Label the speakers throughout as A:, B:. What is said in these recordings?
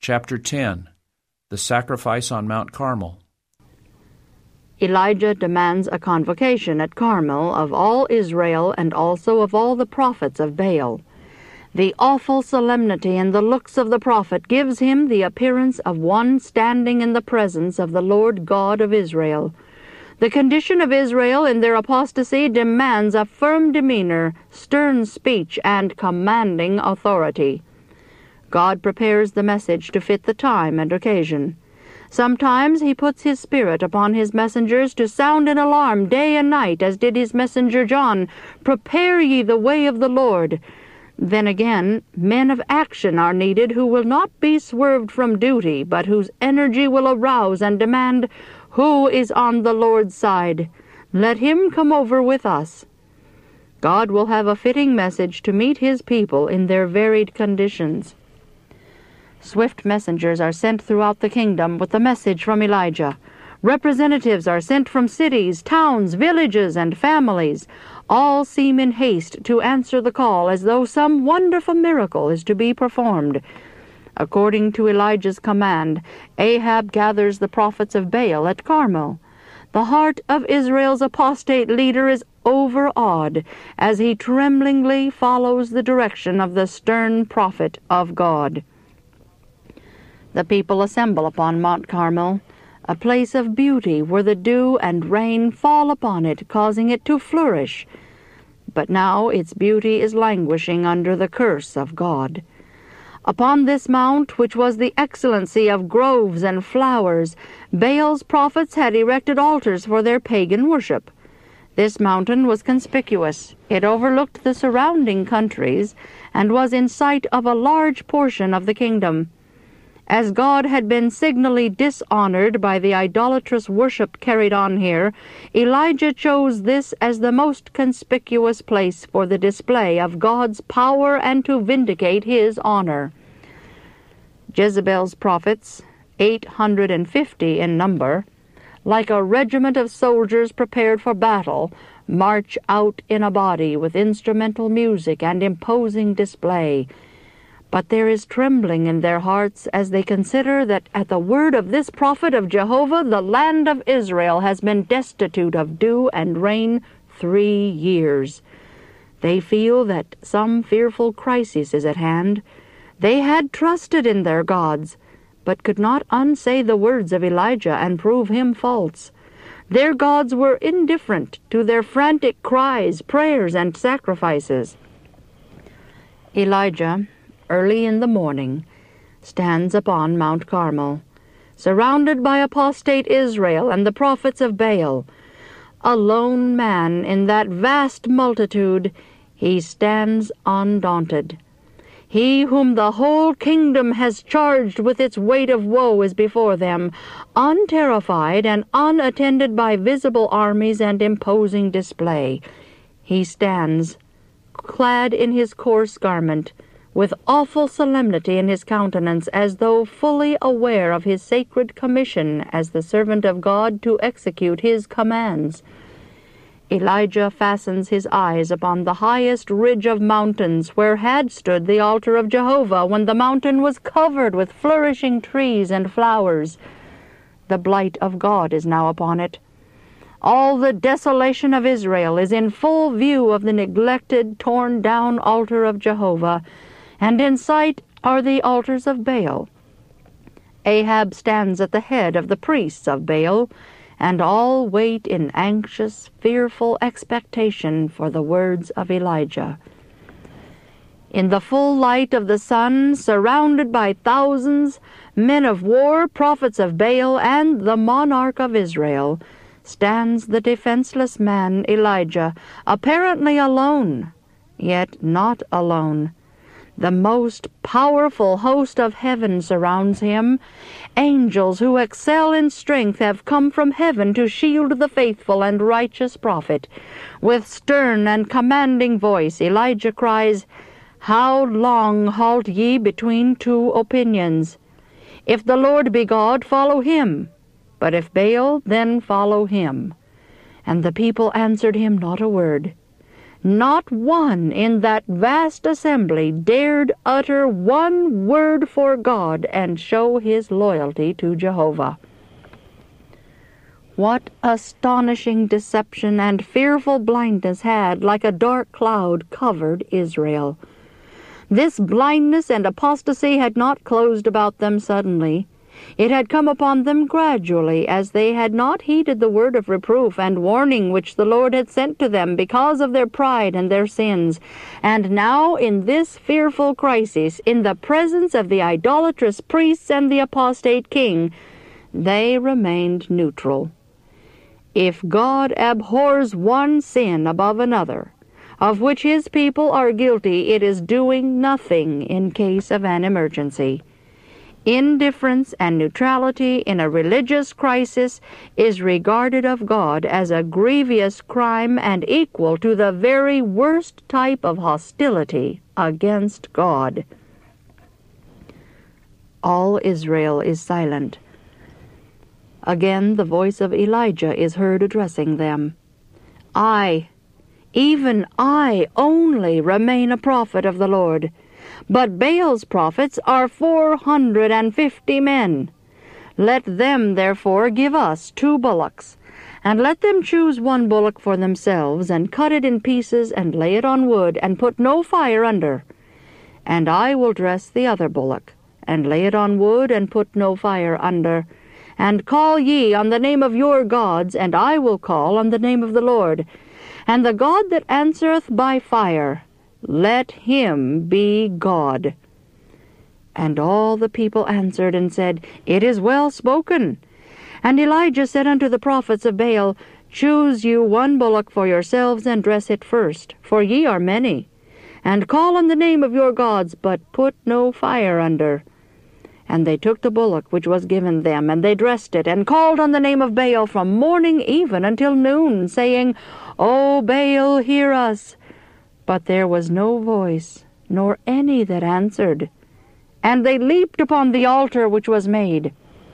A: Chapter 10. The Sacrifice on Mount Carmel.
B: Elijah demands a convocation at Carmel of all Israel and also of all the prophets of Baal. The awful solemnity in the looks of the prophet gives him the appearance of one standing in the presence of the Lord God of Israel. The condition of Israel in their apostasy demands a firm demeanor, stern speech, and commanding authority. God prepares the message to fit the time and occasion. Sometimes he puts his Spirit upon his messengers to sound an alarm day and night, as did his messenger John, "Prepare ye the way of the Lord." Then again, men of action are needed who will not be swerved from duty, but whose energy will arouse and demand, "Who is on the Lord's side? Let him come over with us." God will have a fitting message to meet his people in their varied conditions. Swift messengers are sent throughout the kingdom with the message from Elijah. Representatives are sent from cities, towns, villages, and families. All seem in haste to answer the call as though some wonderful miracle is to be performed. According to Elijah's command, Ahab gathers the prophets of Baal at Carmel. The heart of Israel's apostate leader is overawed as he tremblingly follows the direction of the stern prophet of God. The people assemble upon Mount Carmel, a place of beauty where the dew and rain fall upon it, causing it to flourish. But now its beauty is languishing under the curse of God. Upon this mount, which was the excellency of groves and flowers, Baal's prophets had erected altars for their pagan worship. This mountain was conspicuous. It overlooked the surrounding countries and was in sight of a large portion of the kingdom. As God had been signally dishonored by the idolatrous worship carried on here, Elijah chose this as the most conspicuous place for the display of God's power and to vindicate his honor. Jezebel's prophets, 850 in number, like a regiment of soldiers prepared for battle, march out in a body with instrumental music and imposing display. But there is trembling in their hearts as they consider that at the word of this prophet of Jehovah, the land of Israel has been destitute of dew and rain 3 years. They feel that some fearful crisis is at hand. They had trusted in their gods, but could not unsay the words of Elijah and prove him false. Their gods were indifferent to their frantic cries, prayers, and sacrifices. Elijah, early in the morning, stands upon Mount Carmel, surrounded by apostate Israel and the prophets of Baal. A lone man in that vast multitude, he stands undaunted. He whom the whole kingdom has charged with its weight of woe is before them, unterrified and unattended by visible armies and imposing display. He stands, clad in his coarse garment, with awful solemnity in his countenance, as though fully aware of his sacred commission as the servant of God to execute his commands. Elijah fastens his eyes upon the highest ridge of mountains where had stood the altar of Jehovah when the mountain was covered with flourishing trees and flowers. The blight of God is now upon it. All the desolation of Israel is in full view of the neglected, torn-down altar of Jehovah, and in sight are the altars of Baal. Ahab stands at the head of the priests of Baal, and all wait in anxious, fearful expectation for the words of Elijah. In the full light of the sun, surrounded by thousands, men of war, prophets of Baal, and the monarch of Israel, stands the defenseless man Elijah, apparently alone, yet not alone. The most powerful host of heaven surrounds him. Angels who excel in strength have come from heaven to shield the faithful and righteous prophet. With stern and commanding voice, Elijah cries, "How long halt ye between two opinions? If the Lord be God, follow him. But if Baal, then follow him." And the people answered him not a word. Not one in that vast assembly dared utter one word for God and show his loyalty to Jehovah. What astonishing deception and fearful blindness had, like a dark cloud, covered Israel. This blindness and apostasy had not closed about them suddenly. It had come upon them gradually, as they had not heeded the word of reproof and warning which the Lord had sent to them because of their pride and their sins. And now, in this fearful crisis, in the presence of the idolatrous priests and the apostate king, they remained neutral. If God abhors one sin above another, of which his people are guilty, it is doing nothing in case of an emergency. Indifference and neutrality in a religious crisis is regarded of God as a grievous crime and equal to the very worst type of hostility against God. All Israel is silent. Again the voice of Elijah is heard addressing them. I, even I only, remain a prophet of the Lord. But Baal's prophets are 450 men. Let them therefore give us 2 bullocks, and let them choose 1 bullock for themselves, and cut it in pieces, and lay it on wood, and put no fire under. And I will dress the other bullock, and lay it on wood, and put no fire under. And call ye on the name of your gods, and I will call on the name of the Lord. And the God that answereth by fire, let him be God. And all the people answered and said, It is well spoken. And Elijah said unto the prophets of Baal, Choose you 1 bullock for yourselves, and dress it first, for ye are many. And call on the name of your gods, but put no fire under. And they took the bullock which was given them, and they dressed it, and called on the name of Baal from morning even until noon, saying, O Baal, hear us. But there was no voice, nor any that answered. And they leaped upon the altar which was made.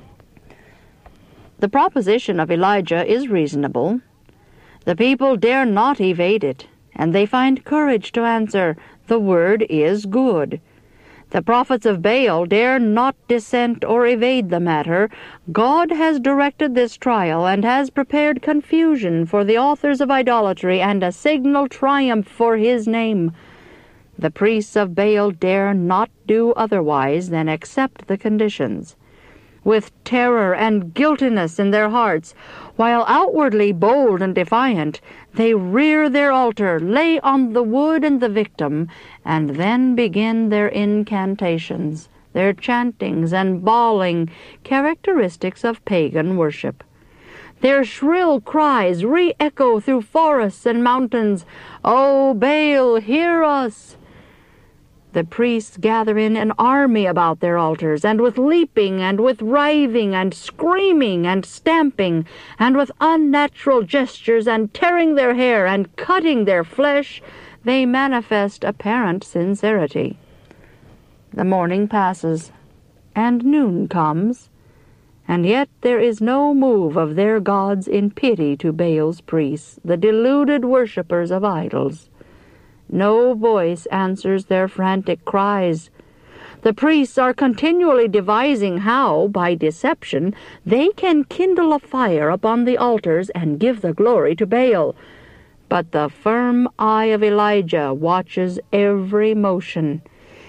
B: The proposition of Elijah is reasonable. The people dare not evade it, and they find courage to answer, The word is good. The prophets of Baal dare not dissent or evade the matter. God has directed this trial, and has prepared confusion for the authors of idolatry, and a signal triumph for his name. The priests of Baal dare not do otherwise than accept the conditions. With terror and guiltiness in their hearts, while outwardly bold and defiant, they rear their altar, lay on the wood and the victim, and then begin their incantations, their chantings and bawling, characteristics of pagan worship. Their shrill cries re-echo through forests and mountains, O Baal, hear us! The priests gather in an army about their altars, and with leaping and with writhing and screaming and stamping, and with unnatural gestures and tearing their hair and cutting their flesh, they manifest apparent sincerity. The morning passes, and noon comes, and yet there is no move of their gods in pity to Baal's priests, the deluded worshippers of idols. No voice answers their frantic cries. The priests are continually devising how, by deception, they can kindle a fire upon the altars and give the glory to Baal. But the firm eye of Elijah watches every motion.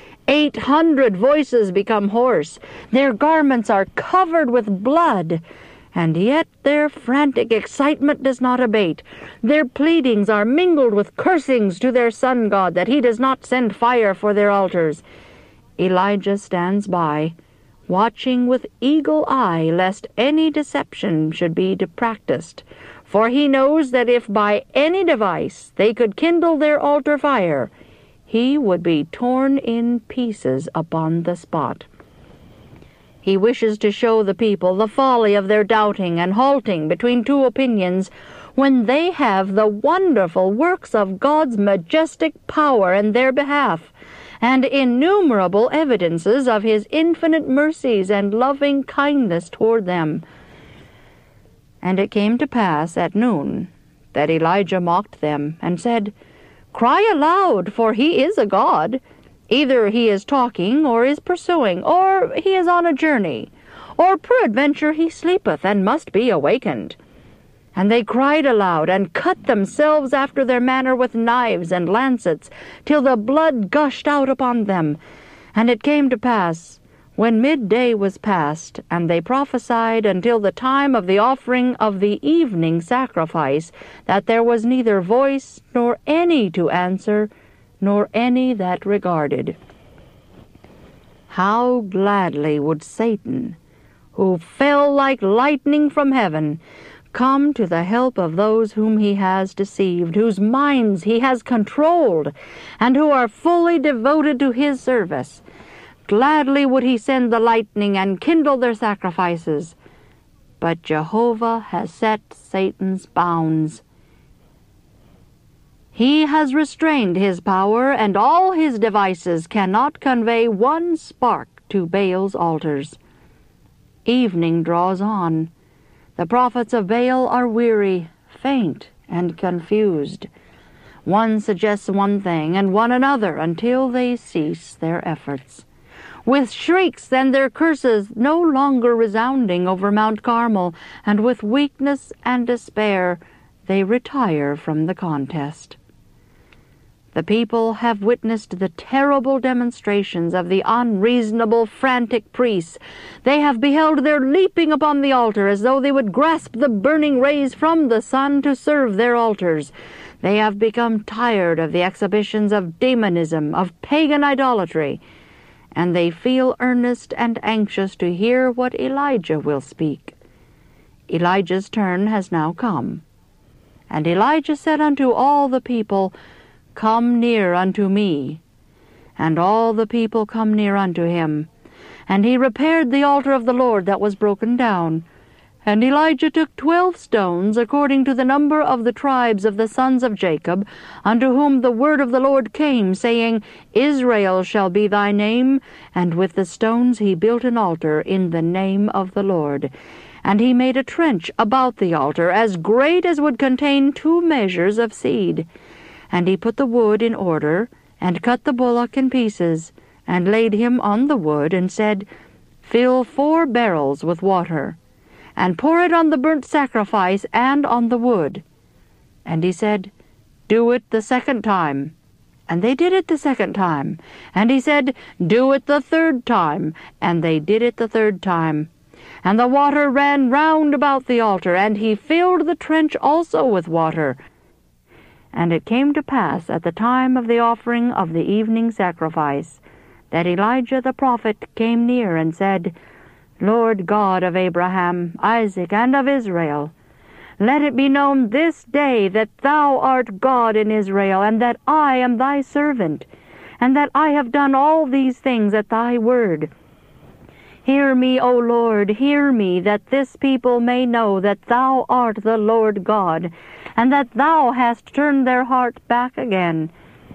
B: 800 voices become hoarse. Their garments are covered with blood. And yet their frantic excitement does not abate. Their pleadings are mingled with cursings to their sun god that he does not send fire for their altars. Elijah stands by, watching with eagle eye lest any deception should be practiced, for he knows that if by any device they could kindle their altar fire, he would be torn in pieces upon the spot. He wishes to show the people the folly of their doubting and halting between 2 opinions, when they have the wonderful works of God's majestic power in their behalf, and innumerable evidences of his infinite mercies and loving kindness toward them. And it came to pass at noon that Elijah mocked them, and said, Cry aloud, for he is a god. Either he is talking, or is pursuing, or he is on a journey, or peradventure he sleepeth, and must be awakened. And they cried aloud, and cut themselves after their manner with knives and lancets, till the blood gushed out upon them. And it came to pass, when midday was past, and they prophesied until the time of the offering of the evening sacrifice, that there was neither voice, nor any to answer, nor any that regarded. How gladly would Satan, who fell like lightning from heaven, come to the help of those whom he has deceived, whose minds he has controlled, and who are fully devoted to his service. Gladly would he send the lightning and kindle their sacrifices. But Jehovah has set Satan's bounds. He has restrained his power, and all his devices cannot convey one spark to Baal's altars. Evening draws on. The prophets of Baal are weary, faint, and confused. One suggests one thing, and one another, until they cease their efforts. With shrieks and their curses no longer resounding over Mount Carmel, and with weakness and despair, they retire from the contest. The people have witnessed the terrible demonstrations of the unreasonable, frantic priests. They have beheld their leaping upon the altar as though they would grasp the burning rays from the sun to serve their altars. They have become tired of the exhibitions of demonism, of pagan idolatry, and they feel earnest and anxious to hear what Elijah will speak. Elijah's turn has now come. And Elijah said unto all the people, Come near unto me. And all the people come near unto him. And he repaired the altar of the Lord that was broken down. And Elijah took 12 stones, according to the number of the tribes of the sons of Jacob, unto whom the word of the Lord came, saying, Israel shall be thy name. And with the stones he built an altar in the name of the Lord. And he made a trench about the altar, as great as would contain 2 measures of seed. And he put the wood in order, and cut the bullock in pieces, and laid him on the wood, and said, Fill 4 barrels with water, and pour it on the burnt sacrifice and on the wood. And he said, Do it the 2nd time. And they did it the 2nd time. And he said, Do it the 3rd time. And they did it the 3rd time. And the water ran round about the altar, and he filled the trench also with water. And it came to pass at the time of the offering of the evening sacrifice, that Elijah the prophet came near and said, Lord God of Abraham, Isaac, and of Israel, let it be known this day that thou art God in Israel, and that I am thy servant, and that I have done all these things at thy word. Hear me, O Lord, hear me, that this people may know that thou art the Lord God, and that thou hast turned their heart back again.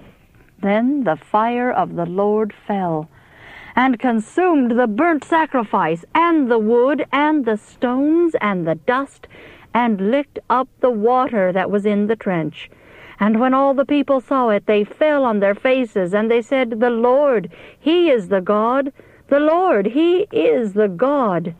B: Then the fire of the Lord fell, and consumed the burnt sacrifice, and the wood, and the stones, and the dust, and licked up the water that was in the trench. And when all the people saw it, they fell on their faces, and they said, The Lord, he is the God. The Lord, he is the God.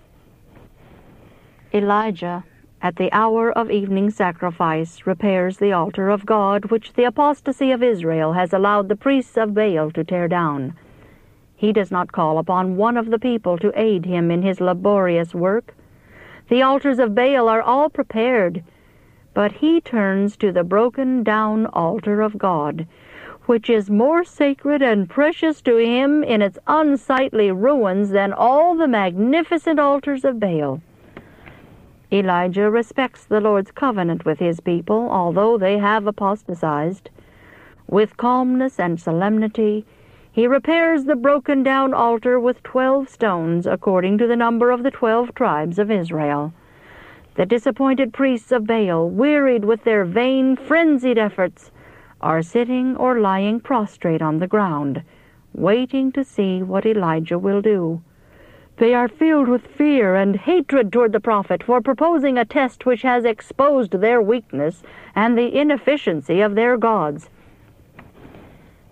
B: Elijah, at the hour of evening sacrifice, repairs the altar of God, which the apostasy of Israel has allowed the priests of Baal to tear down. He does not call upon one of the people to aid him in his laborious work. The altars of Baal are all prepared, but he turns to the broken-down altar of God, which is more sacred and precious to him in its unsightly ruins than all the magnificent altars of Baal. Elijah respects the Lord's covenant with his people, although they have apostatized. With calmness and solemnity, he repairs the broken-down altar with 12 stones, according to the number of the 12 tribes of Israel. The disappointed priests of Baal, wearied with their vain, frenzied efforts, are sitting or lying prostrate on the ground, waiting to see what Elijah will do. They are filled with fear and hatred toward the prophet for proposing a test which has exposed their weakness and the inefficiency of their gods.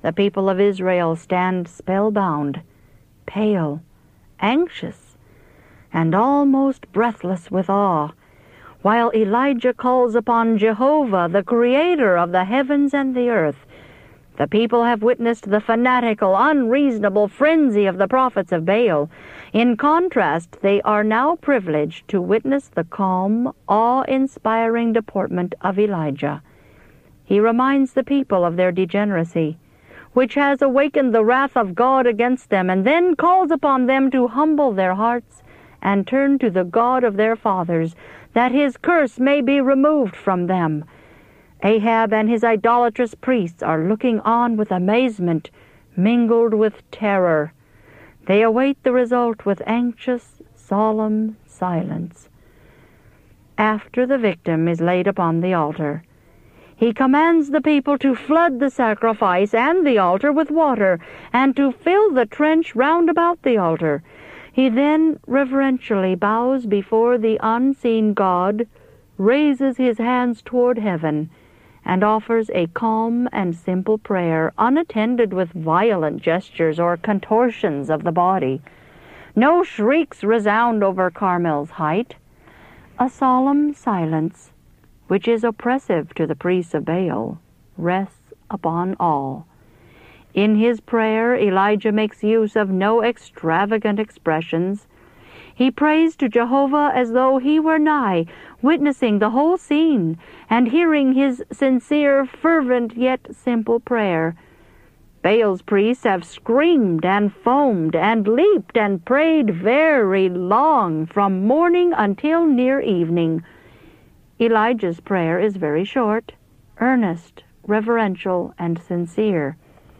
B: The people of Israel stand spellbound, pale, anxious, and almost breathless with awe, while Elijah calls upon Jehovah, the Creator of the heavens and the earth. The people have witnessed the fanatical, unreasonable frenzy of the prophets of Baal. In contrast, they are now privileged to witness the calm, awe-inspiring deportment of Elijah. He reminds the people of their degeneracy, which has awakened the wrath of God against them, and then calls upon them to humble their hearts and turn to the God of their fathers, that his curse may be removed from them. Ahab and his idolatrous priests are looking on with amazement, mingled with terror. They await the result with anxious, solemn silence. After the victim is laid upon the altar, he commands the people to flood the sacrifice and the altar with water, and to fill the trench round about the altar. He then reverentially bows before the unseen God, raises his hands toward heaven, and offers a calm and simple prayer, unattended with violent gestures or contortions of the body. No shrieks resound over Carmel's height. A solemn silence, which is oppressive to the priests of Baal, rests upon all. In his prayer, Elijah makes use of no extravagant expressions. He prays to Jehovah as though he were nigh, witnessing the whole scene, and hearing his sincere, fervent, yet simple prayer. Baal's priests have screamed and foamed and leaped and prayed very long, from morning until near evening. Elijah's prayer is very short, earnest, reverential, and sincere.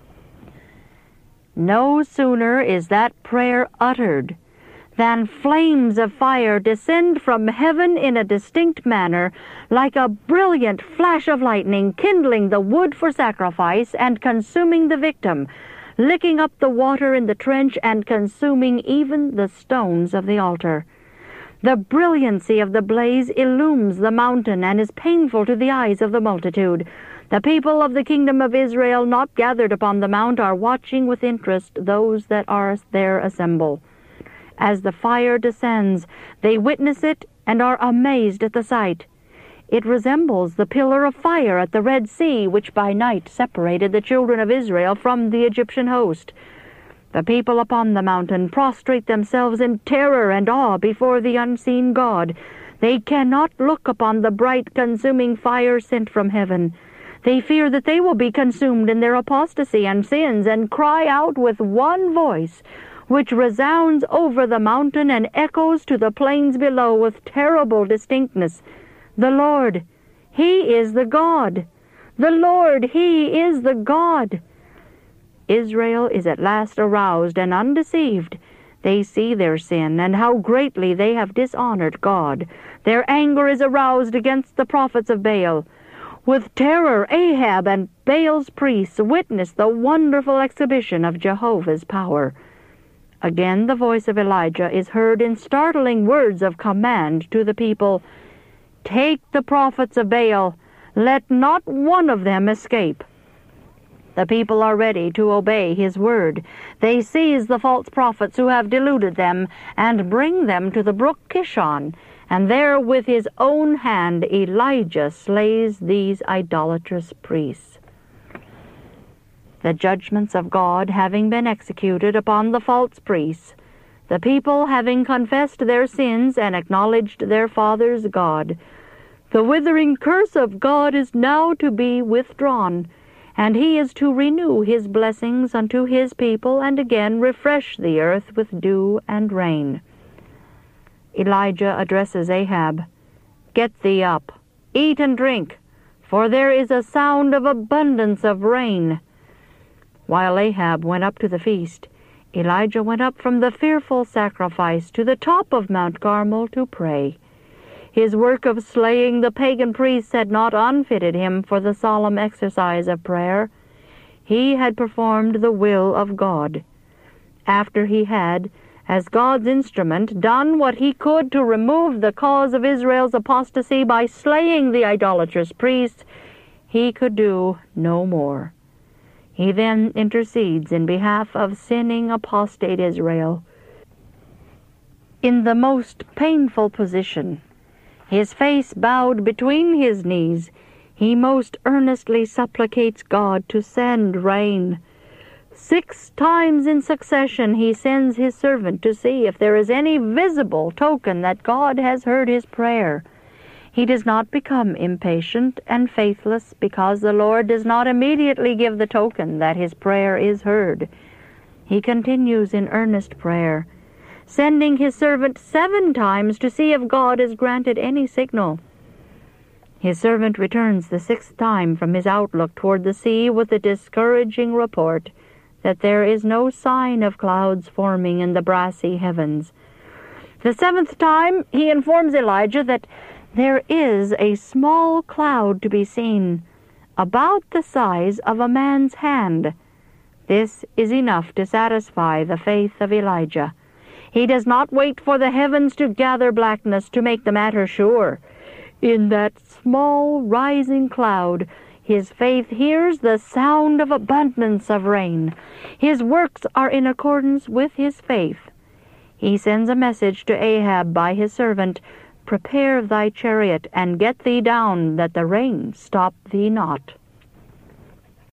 B: No sooner is that prayer uttered than flames of fire descend from heaven in a distinct manner, like a brilliant flash of lightning, kindling the wood for sacrifice and consuming the victim, licking up the water in the trench and consuming even the stones of the altar. The brilliancy of the blaze illumes the mountain and is painful to the eyes of the multitude. The people of the kingdom of Israel not gathered upon the mount are watching with interest those that are there assembled. As the fire descends, they witness it and are amazed at the sight. It resembles the pillar of fire at the Red Sea, which by night separated the children of Israel from the Egyptian host. The people upon the mountain prostrate themselves in terror and awe before the unseen God. They cannot look upon the bright, consuming fire sent from heaven. They fear that they will be consumed in their apostasy and sins, and cry out with one voice, which resounds over the mountain and echoes to the plains below with terrible distinctness. The Lord, He is the God. The Lord, He is the God. Israel is at last aroused and undeceived. They see their sin and how greatly they have dishonored God. Their anger is aroused against the prophets of Baal. With terror, Ahab and Baal's priests witness the wonderful exhibition of Jehovah's power. Again the voice of Elijah is heard in startling words of command to the people. Take the prophets of Baal, let not one of them escape. The people are ready to obey his word. They seize the false prophets who have deluded them and bring them to the brook Kishon, and there with his own hand Elijah slays these idolatrous priests. The judgments of God having been executed upon the false priests, the people having confessed their sins and acknowledged their fathers' God, the withering curse of God is now to be withdrawn, and he is to renew his blessings unto his people and again refresh the earth with dew and rain. Elijah addresses Ahab, Get thee up, eat and drink, for there is a sound of abundance of rain. While Ahab went up to the feast, Elijah went up from the fearful sacrifice to the top of Mount Carmel to pray. His work of slaying the pagan priests had not unfitted him for the solemn exercise of prayer. He had performed the will of God. After he had, as God's instrument, done what he could to remove the cause of Israel's apostasy by slaying the idolatrous priests, he could do no more. He then intercedes in behalf of sinning apostate Israel. In the most painful position, his face bowed between his knees, he most earnestly supplicates God to send rain. 6 times in succession he sends his servant to see if there is any visible token that God has heard his prayer. He does not become impatient and faithless because the Lord does not immediately give the token that his prayer is heard. He continues in earnest prayer, sending his servant 7 times to see if God has granted any signal. His servant returns the 6th time from his outlook toward the sea with the discouraging report that there is no sign of clouds forming in the brassy heavens. The 7th time he informs Elijah that there is a small cloud to be seen, about the size of a man's hand. This is enough to satisfy the faith of Elijah. He does not wait for the heavens to gather blackness to make the matter sure. In that small rising cloud, his faith hears the sound of abundance of rain. His works are in accordance with his faith. He sends a message to Ahab by his servant, "Prepare thy chariot, and get thee down, that the rain stop thee not."